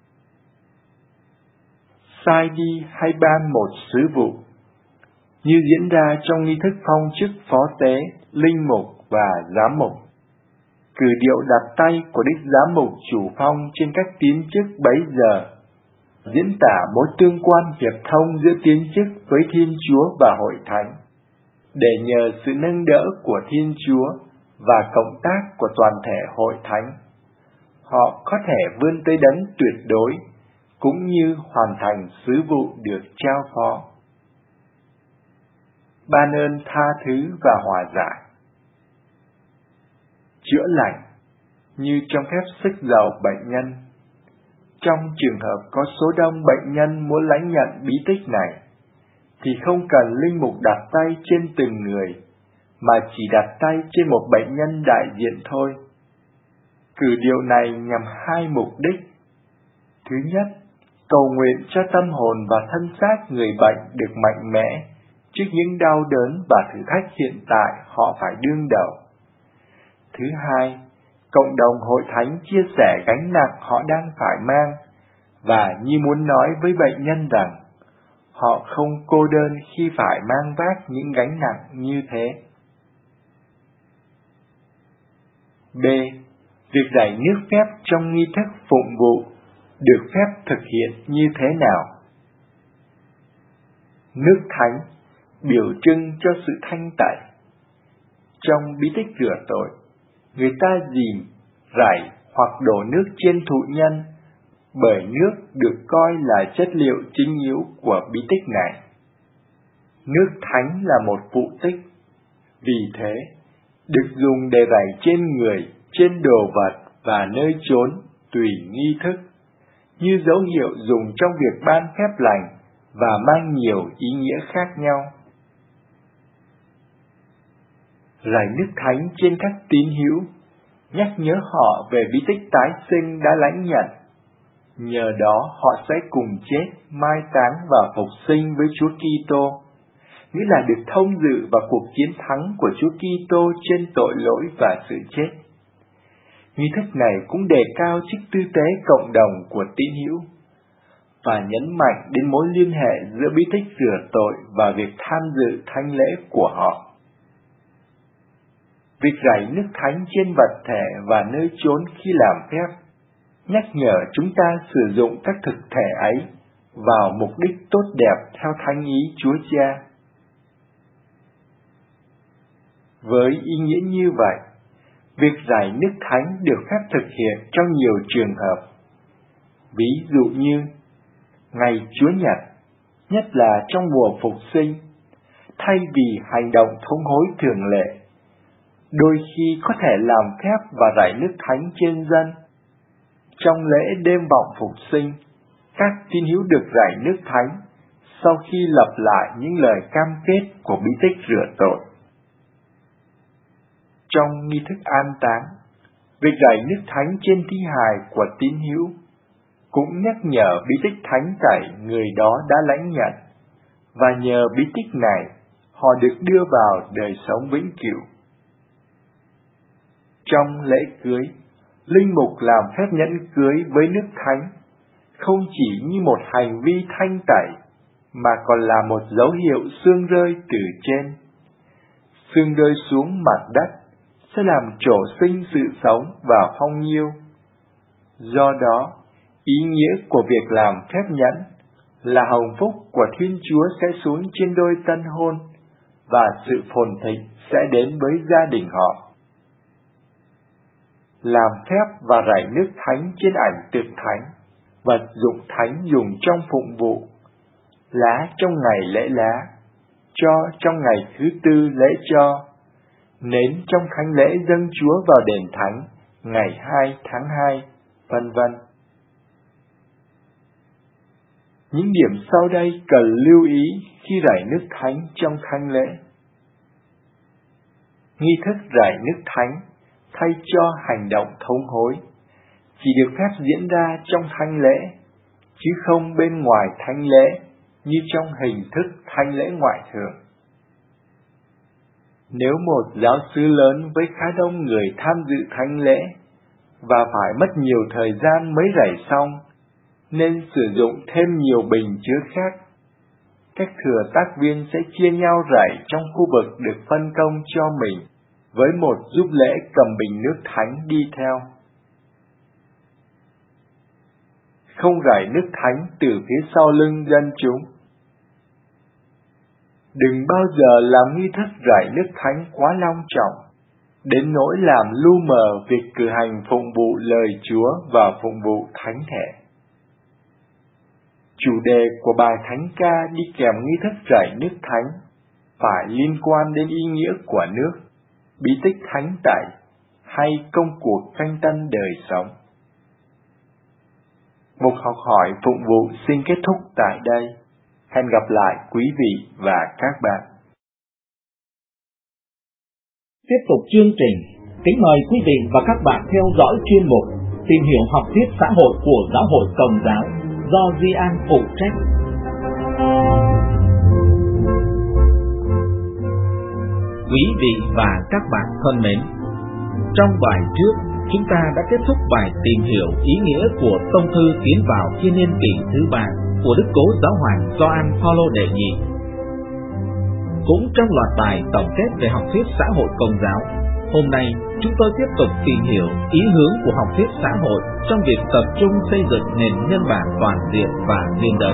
Sai đi hay ban một sứ vụ, như diễn ra trong nghi thức phong chức phó tế, linh mục và giám mục. Cử điệu đặt tay của đích giám mục chủ phong trên các tín chức bấy giờ diễn tả mối tương quan hiệp thông giữa tín chức với Thiên Chúa và hội thánh, để nhờ sự nâng đỡ của Thiên Chúa và cộng tác của toàn thể hội thánh, họ có thể vươn tới đấng tuyệt đối, cũng như hoàn thành sứ vụ được trao phó. Ban ơn tha thứ và hòa giải. Chữa lành, như trong phép sức giàu bệnh nhân. Trong trường hợp có số đông bệnh nhân muốn lãnh nhận bí tích này, thì không cần linh mục đặt tay trên từng người, mà chỉ đặt tay trên một bệnh nhân đại diện thôi. Cử điệu này nhằm hai mục đích. Thứ nhất, cầu nguyện cho tâm hồn và thân xác người bệnh được mạnh mẽ trước những đau đớn và thử thách hiện tại họ phải đương đầu. Thứ hai, cộng đồng hội thánh chia sẻ gánh nặng họ đang phải mang, và như muốn nói với bệnh nhân rằng họ không cô đơn khi phải mang vác những gánh nặng như thế. B. Việc rải nước phép trong nghi thức phụng vụ được phép thực hiện như thế nào? Nước thánh biểu trưng cho sự thanh tẩy. Trong bí tích rửa tội, người ta dìm, rải hoặc đổ nước trên thụ nhân, bởi nước được coi là chất liệu chính yếu của bí tích này. Nước thánh là một vụ tích, vì thế được dùng để rải trên người, trên đồ vật và nơi chốn tùy nghi thức, như dấu hiệu dùng trong việc ban phép lành và mang nhiều ý nghĩa khác nhau. Rải nước thánh trên các tín hữu nhắc nhớ họ về bí tích tái sinh đã lãnh nhận. Nhờ đó họ sẽ cùng chết, mai táng và phục sinh với Chúa Kitô, nghĩa là được thông dự vào cuộc chiến thắng của Chúa Kitô trên tội lỗi và sự chết. Nghi thức này cũng đề cao chức tư tế cộng đồng của tín hữu và nhấn mạnh đến mối liên hệ giữa bí tích rửa tội và việc tham dự thánh lễ của họ. Việc rải nước thánh trên vật thể và nơi chốn khi làm phép nhắc nhở chúng ta sử dụng các thực thể ấy vào mục đích tốt đẹp theo thánh ý Chúa Cha. Với ý nghĩa như vậy, việc rải nước thánh được phép thực hiện trong nhiều trường hợp. Ví dụ như ngày Chúa Nhật, nhất là trong mùa phục sinh, thay vì hành động thống hối thường lệ, đôi khi có thể làm phép và rải nước thánh trên dân. Trong lễ đêm vọng phục sinh, các tín hữu được rải nước thánh sau khi lặp lại những lời cam kết của bí tích rửa tội. Trong nghi thức an táng, việc rải nước thánh trên thi hài của tín hữu cũng nhắc nhở bí tích thánh tẩy người đó đã lãnh nhận, và nhờ bí tích này, họ được đưa vào đời sống vĩnh cửu. Trong lễ cưới, linh mục làm phép nhẫn cưới với nước thánh, không chỉ như một hành vi thanh tẩy, mà còn là một dấu hiệu sương rơi từ trên. Sương rơi xuống mặt đất sẽ làm trổ sinh sự sống và phong nhiêu. Do đó, ý nghĩa của việc làm phép nhẫn là hồng phúc của Thiên Chúa sẽ xuống trên đôi tân hôn, và sự phồn thịnh sẽ đến với gia đình họ. Làm phép và rải nước thánh trên ảnh tượng thánh, vật dụng thánh dùng trong phụng vụ, lá trong ngày lễ lá, cho trong ngày thứ tư lễ cho, nến trong thánh lễ dâng Chúa vào đền thánh ngày 2 tháng 2, vân vân. Những điểm sau đây cần lưu ý khi rải nước thánh trong thánh lễ. Nghi thức rải nước thánh thay cho hành động thống hối chỉ được phép diễn ra trong thánh lễ, chứ không bên ngoài thánh lễ như trong hình thức thánh lễ ngoại thường. Nếu một giáo xứ lớn với khá đông người tham dự thánh lễ và phải mất nhiều thời gian mới rải xong, nên sử dụng thêm nhiều bình chứa khác, các thừa tác viên sẽ chia nhau rải trong khu vực được phân công cho mình, với một giúp lễ cầm bình nước thánh đi theo. Không rải nước thánh từ phía sau lưng dân chúng. Đừng bao giờ làm nghi thức rải nước thánh quá long trọng, đến nỗi làm lu mờ việc cử hành phụng vụ lời Chúa và phụng vụ thánh thể. Chủ đề của bài thánh ca đi kèm nghi thức rải nước thánh phải liên quan đến ý nghĩa của nước, bí tích thánh tẩy hay công cuộc canh tân đời sống. Mục học hỏi phụng vụ xin kết thúc tại đây. Hẹn gặp lại quý vị và các bạn. Tiếp tục chương trình, kính mời quý vị và các bạn theo dõi chuyên mục Tìm hiểu học thuyết xã hội của Giáo hội Công giáo do Di An phụ trách. Quý vị và các bạn thân mến, trong bài trước, chúng ta đã kết thúc bài tìm hiểu ý nghĩa của tông thư tiến vào thiên niên kỷ thứ 3 của Đức Cố Giáo hoàng Gioan Phaolô đệ nhị. Cũng trong loạt bài tổng kết về học thuyết xã hội Công giáo, Hôm nay, chúng tôi tiếp tục tìm hiểu ý hướng của học thuyết xã hội trong việc tập trung xây dựng nền nhân bản toàn diện và liên đới.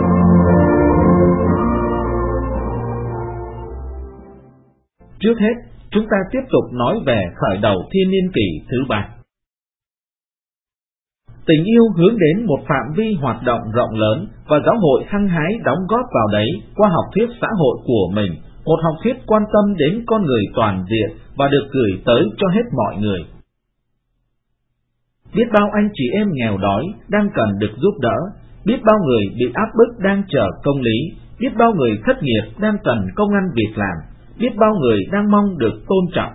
Trước hết, chúng ta tiếp tục nói về khởi đầu thiên niên kỷ thứ 3. Tình yêu hướng đến một phạm vi hoạt động rộng lớn và giáo hội hăng hái đóng góp vào đấy qua học thuyết xã hội của mình, một học thuyết quan tâm đến con người toàn diện và được gửi tới cho hết mọi người. Biết bao anh chị em nghèo đói đang cần được giúp đỡ, biết bao người bị áp bức đang chờ công lý, biết bao người thất nghiệp đang cần công ăn việc làm, biết bao người đang mong được tôn trọng.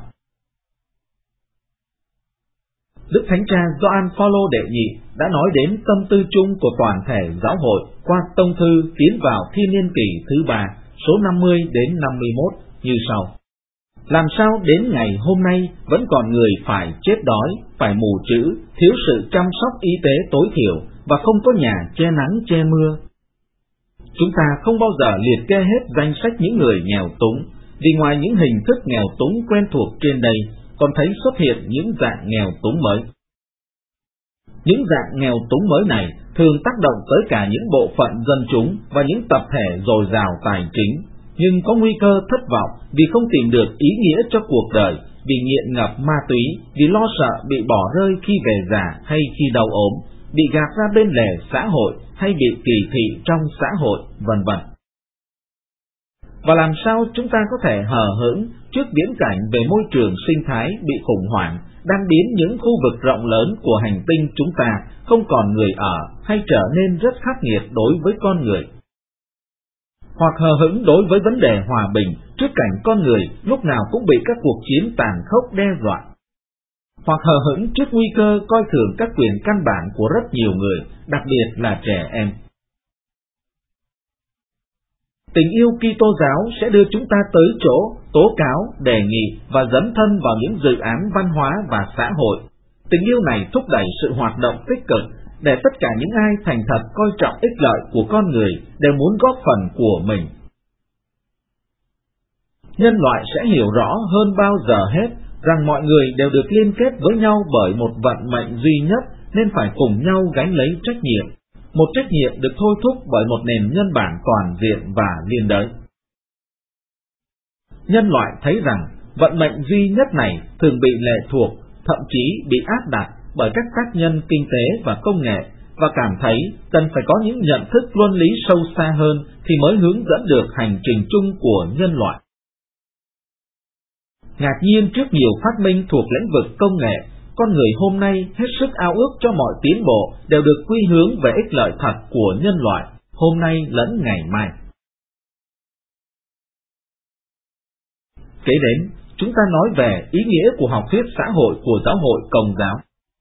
Đức Thánh Cha Gioan Phaolô đệ nhị đã nói đến tâm tư chung của toàn thể giáo hội qua tông thư tiến vào thiên niên kỷ thứ 3, số 50 đến 51 như sau. Làm sao đến ngày hôm nay vẫn còn người phải chết đói, phải mù chữ, thiếu sự chăm sóc y tế tối thiểu và không có nhà che nắng che mưa? Chúng ta không bao giờ liệt kê hết danh sách những người nghèo túng, vì ngoài những hình thức nghèo túng quen thuộc trên đây, còn thấy xuất hiện những dạng nghèo túng mới. Những dạng nghèo túng mới này thường tác động tới cả những bộ phận dân chúng và những tập thể dồi dào tài chính, nhưng có nguy cơ thất vọng vì không tìm được ý nghĩa cho cuộc đời, vì nghiện ngập ma túy, vì lo sợ bị bỏ rơi khi về già hay khi đau ốm, bị gạt ra bên lề xã hội hay bị kỳ thị trong xã hội, vân vân. Và làm sao chúng ta có thể hờ hững trước viễn cảnh về môi trường sinh thái bị khủng hoảng, đang biến những khu vực rộng lớn của hành tinh chúng ta không còn người ở hay trở nên rất khắc nghiệt đối với con người? Hoặc hờ hững đối với vấn đề hòa bình trước cảnh con người lúc nào cũng bị các cuộc chiến tàn khốc đe dọa? Hoặc hờ hững trước nguy cơ coi thường các quyền căn bản của rất nhiều người, đặc biệt là trẻ em? Tình yêu Kitô giáo sẽ đưa chúng ta tới chỗ tố cáo, đề nghị và dấn thân vào những dự án văn hóa và xã hội. Tình yêu này thúc đẩy sự hoạt động tích cực để tất cả những ai thành thật coi trọng ích lợi của con người đều muốn góp phần của mình. Nhân loại sẽ hiểu rõ hơn bao giờ hết rằng mọi người đều được liên kết với nhau bởi một vận mệnh duy nhất nên phải cùng nhau gánh lấy trách nhiệm. Một trách nhiệm được thôi thúc bởi một nền nhân bản toàn diện và liên đới. Nhân loại thấy rằng vận mệnh duy nhất này thường bị lệ thuộc, thậm chí bị áp đặt bởi các tác nhân kinh tế và công nghệ, và cảm thấy cần phải có những nhận thức luân lý sâu xa hơn thì mới hướng dẫn được hành trình chung của nhân loại. Ngạc nhiên trước nhiều phát minh thuộc lĩnh vực công nghệ, con người hôm nay hết sức ao ước cho mọi tiến bộ đều được quy hướng về ích lợi thật của nhân loại, hôm nay lẫn ngày mai. Kế đến, chúng ta nói về ý nghĩa của học thuyết xã hội của giáo hội Công giáo.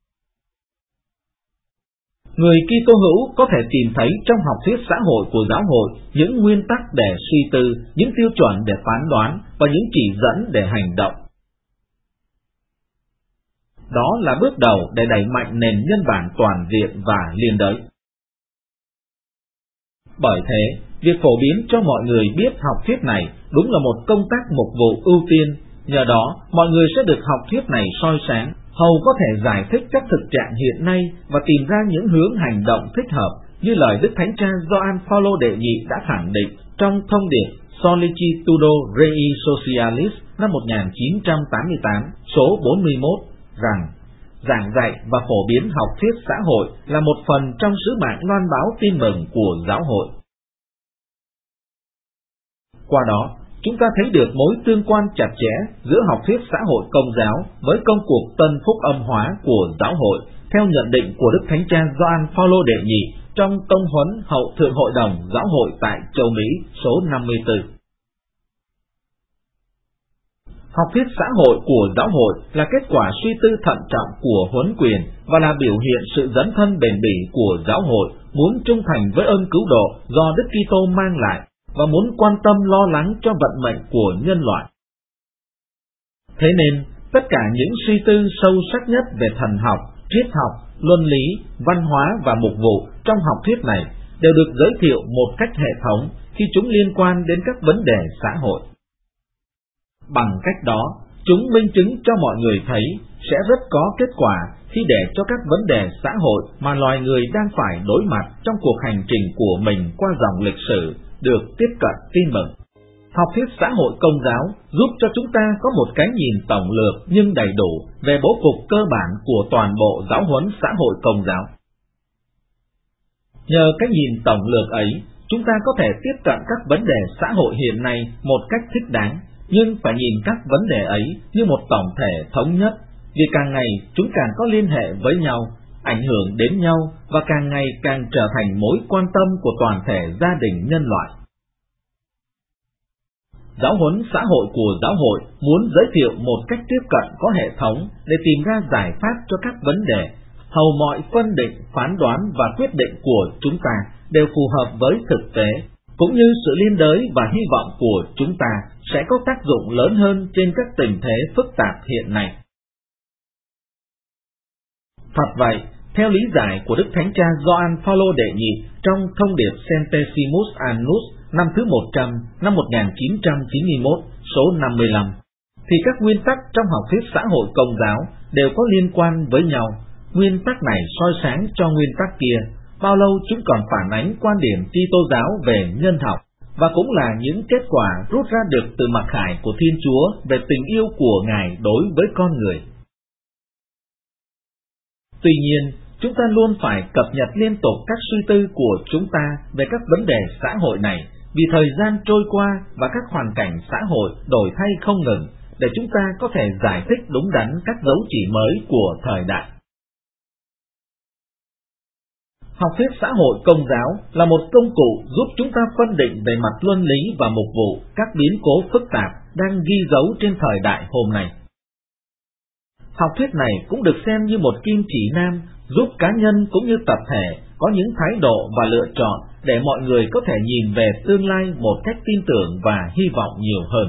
Người Kitô hữu có thể tìm thấy trong học thuyết xã hội của giáo hội những nguyên tắc để suy tư, những tiêu chuẩn để phán đoán và những chỉ dẫn để hành động. Đó là bước đầu để đẩy mạnh nền nhân bản toàn diện và liên đới. Bởi thế, việc phổ biến cho mọi người biết học thuyết này đúng là một công tác mục vụ ưu tiên, nhờ đó mọi người sẽ được học thuyết này soi sáng, hầu có thể giải thích các thực trạng hiện nay và tìm ra những hướng hành động thích hợp, như lời Đức Thánh Cha Gioan Phaolô đệ nhị đã khẳng định trong thông điệp Solicitudo Rei Socialis năm 1988, số 41, rằng giảng dạy và phổ biến học thuyết xã hội là một phần trong sứ mạng loan báo tin mừng của giáo hội. Qua đó, chúng ta thấy được mối tương quan chặt chẽ giữa học thuyết xã hội Công giáo với công cuộc tân phúc âm hóa của giáo hội, theo nhận định của Đức Thánh Cha Gioan Phaolô đệ nhị trong tông huấn hậu thượng hội đồng giáo hội tại châu Mỹ số 54. Học thuyết xã hội của giáo hội là kết quả suy tư thận trọng của huấn quyền và là biểu hiện sự dấn thân bền bỉ của giáo hội muốn trung thành với ơn cứu độ do Đức Kitô mang lại và muốn quan tâm lo lắng cho vận mệnh của nhân loại. Thế nên, tất cả những suy tư sâu sắc nhất về thần học, triết học, luân lý, văn hóa và mục vụ trong học thuyết này đều được giới thiệu một cách hệ thống khi chúng liên quan đến các vấn đề xã hội. Bằng cách đó, chúng minh chứng cho mọi người thấy sẽ rất có kết quả khi để cho các vấn đề xã hội mà loài người đang phải đối mặt trong cuộc hành trình của mình qua dòng lịch sử được tiếp cận tin mừng. Học thuyết xã hội Công giáo giúp cho chúng ta có một cái nhìn tổng lược nhưng đầy đủ về bố cục cơ bản của toàn bộ giáo huấn xã hội Công giáo. Nhờ cái nhìn tổng lược ấy, chúng ta có thể tiếp cận các vấn đề xã hội hiện nay một cách thích đáng, nhưng phải nhìn các vấn đề ấy như một tổng thể thống nhất, vì càng ngày chúng càng có liên hệ với nhau, ảnh hưởng đến nhau và càng ngày càng trở thành mối quan tâm của toàn thể gia đình nhân loại. Giáo huấn xã hội của giáo hội muốn giới thiệu một cách tiếp cận có hệ thống để tìm ra giải pháp cho các vấn đề, hầu mọi phân định, phán đoán và quyết định của chúng ta đều phù hợp với thực tế, cũng như sự liên đới và hy vọng của chúng ta sẽ có tác dụng lớn hơn trên các tình thế phức tạp hiện nay. Thật vậy, theo lý giải của Đức Thánh Cha Gioan Phaolô đệ nhị trong thông điệp Centesimus Annus năm thứ 100 năm 1991 số 55, thì các nguyên tắc trong học thuyết xã hội Công giáo đều có liên quan với nhau. Nguyên tắc này soi sáng cho nguyên tắc kia, bao lâu chúng còn phản ánh quan điểm Kitô giáo về nhân học, và cũng là những kết quả rút ra được từ mặc khải của Thiên Chúa về tình yêu của Ngài đối với con người. Tuy nhiên, chúng ta luôn phải cập nhật liên tục các suy tư của chúng ta về các vấn đề xã hội này, vì thời gian trôi qua và các hoàn cảnh xã hội đổi thay không ngừng, để chúng ta có thể giải thích đúng đắn các dấu chỉ mới của thời đại. Học thuyết xã hội Công giáo là một công cụ giúp chúng ta phân định về mặt luân lý và mục vụ các biến cố phức tạp đang ghi dấu trên thời đại hôm nay. Học thuyết này cũng được xem như một kim chỉ nam giúp cá nhân cũng như tập thể có những thái độ và lựa chọn để mọi người có thể nhìn về tương lai một cách tin tưởng và hy vọng nhiều hơn.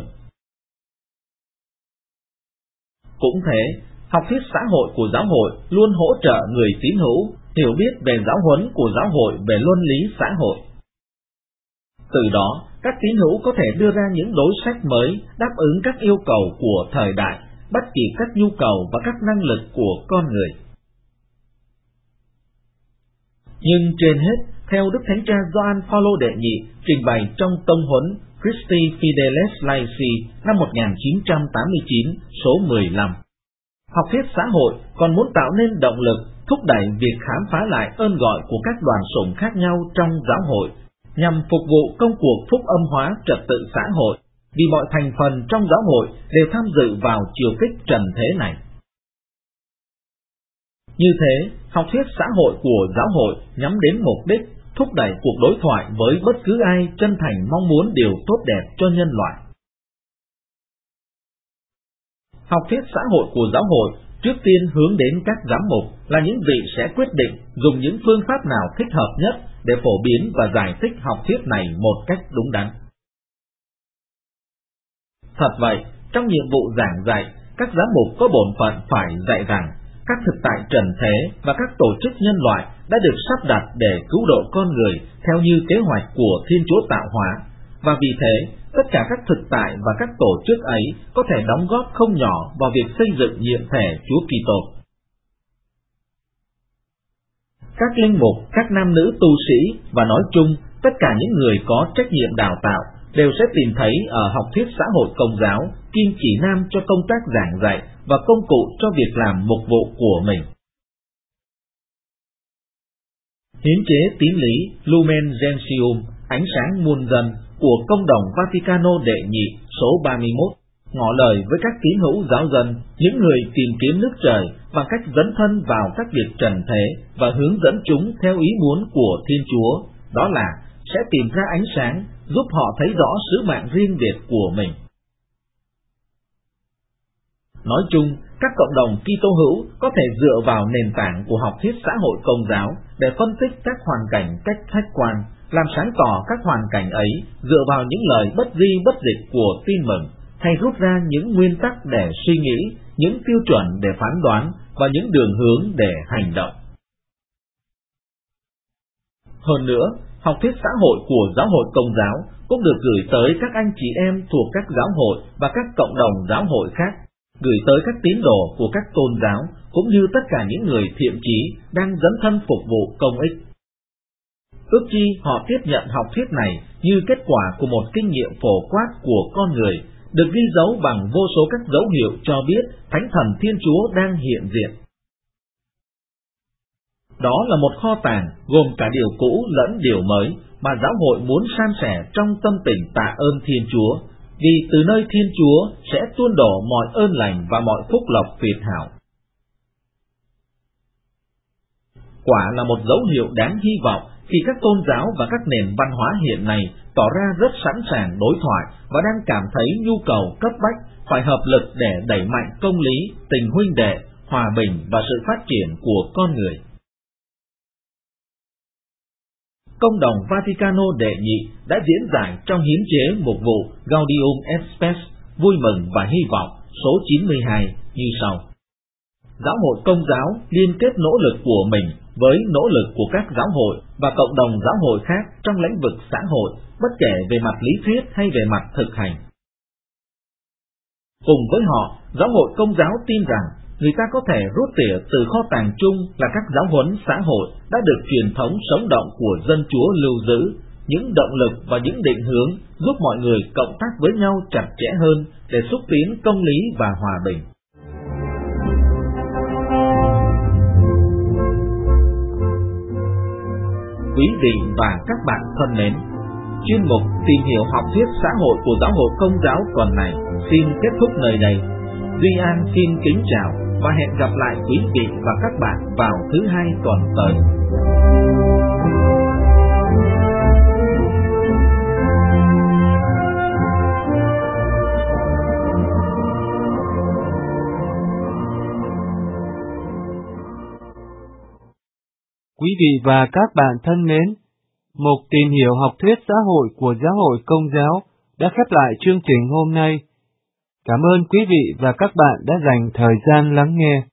Cũng thế, học thuyết xã hội của giáo hội luôn hỗ trợ người tín hữu hiểu biết về giáo huấn của giáo hội về luân lý xã hội. Từ đó, các tín hữu có thể đưa ra những đối sách mới đáp ứng các yêu cầu của thời đại, bắt kịp các nhu cầu và các năng lực của con người. Nhưng trên hết, theo Đức Thánh Cha Gioan Phaolô đệ nhị trình bày trong tông huấn Christi Fideles Laici năm 1989 số 15, học thuyết xã hội còn muốn tạo nên động lực thúc đẩy việc khám phá lại ơn gọi của các đoàn sủng khác nhau trong giáo hội, nhằm phục vụ công cuộc phúc âm hóa trật tự xã hội, vì mọi thành phần trong giáo hội đều tham dự vào chiều kích trần thế này. Như thế, học thuyết xã hội của giáo hội nhắm đến mục đích thúc đẩy cuộc đối thoại với bất cứ ai chân thành mong muốn điều tốt đẹp cho nhân loại. Học thuyết xã hội của giáo hội trước tiên hướng đến các giám mục là những vị sẽ quyết định dùng những phương pháp nào thích hợp nhất để phổ biến và giải thích học thuyết này một cách đúng đắn. Thật vậy, trong nhiệm vụ giảng dạy, các giám mục có bổn phận phải dạy rằng các thực tại trần thế và các tổ chức nhân loại đã được sắp đặt để cứu độ con người theo như kế hoạch của Thiên Chúa tạo hóa, và vì thế, tất cả các thực tại và các tổ chức ấy có thể đóng góp không nhỏ vào việc xây dựng nhiệm thể Chúa Kitô. Các linh mục, các nam nữ tu sĩ và nói chung tất cả những người có trách nhiệm đào tạo đều sẽ tìm thấy ở học thuyết xã hội Công giáo kim chỉ nam cho công tác giảng dạy và công cụ cho việc làm mục vụ của mình. Hiến chế tín lý Lumen Gentium, ánh sáng muôn dân của Công đồng Vaticano đệ nhị số 31 ngỏ lời với các tín hữu giáo dân, những người tìm kiếm nước trời bằng cách dấn thân vào các việc trần thế và hướng dẫn chúng theo ý muốn của Thiên Chúa, đó là sẽ tìm ra ánh sáng giúp họ thấy rõ sứ mạng riêng biệt của mình. Nói chung, các cộng đồng Kitô hữu có thể dựa vào nền tảng của học thuyết xã hội Công giáo để phân tích các hoàn cảnh cách khách quan, làm sáng tỏ các hoàn cảnh ấy dựa vào những lời bất di bất dịch của tin mừng, hay rút ra những nguyên tắc để suy nghĩ, những tiêu chuẩn để phán đoán và những đường hướng để hành động. Hơn nữa, học thuyết xã hội của giáo hội Công giáo cũng được gửi tới các anh chị em thuộc các giáo hội và các cộng đồng giáo hội khác, gửi tới các tín đồ của các tôn giáo, cũng như tất cả những người thiện chí đang dấn thân phục vụ công ích. Ước chi họ tiếp nhận học thuyết này như kết quả của một kinh nghiệm phổ quát của con người, được ghi dấu bằng vô số các dấu hiệu cho biết Thánh Thần Thiên Chúa đang hiện diện. Đó là một kho tàng gồm cả điều cũ lẫn điều mới mà giáo hội muốn san sẻ trong tâm tình tạ ơn Thiên Chúa, vì từ nơi Thiên Chúa sẽ tuôn đổ mọi ơn lành và mọi phúc lộc tuyệt hảo. Quả là một dấu hiệu đáng hy vọng khi các tôn giáo và các nền văn hóa hiện nay tỏ ra rất sẵn sàng đối thoại và đang cảm thấy nhu cầu cấp bách phải hợp lực để đẩy mạnh công lý, tình huynh đệ, hòa bình và sự phát triển của con người. Công đồng Vaticano đệ nhị đã diễn giải trong hiến chế mục vụ Gaudium et Spes, vui mừng và hy vọng, số 92 như sau. Giáo hội Công giáo liên kết nỗ lực của mình với nỗ lực của các giáo hội và cộng đồng giáo hội khác trong lĩnh vực xã hội, bất kể về mặt lý thuyết hay về mặt thực hành. Cùng với họ, giáo hội Công giáo tin rằng người ta có thể rút tỉa từ kho tàng chung là các giáo huấn xã hội đã được truyền thống sống động của dân Chúa lưu giữ, những động lực và những định hướng giúp mọi người cộng tác với nhau chặt chẽ hơn để xúc tiến công lý và hòa bình. Quý vị và các bạn thân mến, chuyên mục tìm hiểu học thuyết xã hội của giáo hội Công giáo tuần này xin kết thúc nơi đây. Duy An xin kính chào và hẹn gặp lại quý vị và các bạn vào thứ Hai tuần tới. Quý vị và các bạn thân mến, mục tìm hiểu học thuyết xã hội của giáo hội Công giáo đã khép lại chương trình hôm nay. Cảm ơn quý vị và các bạn đã dành thời gian lắng nghe.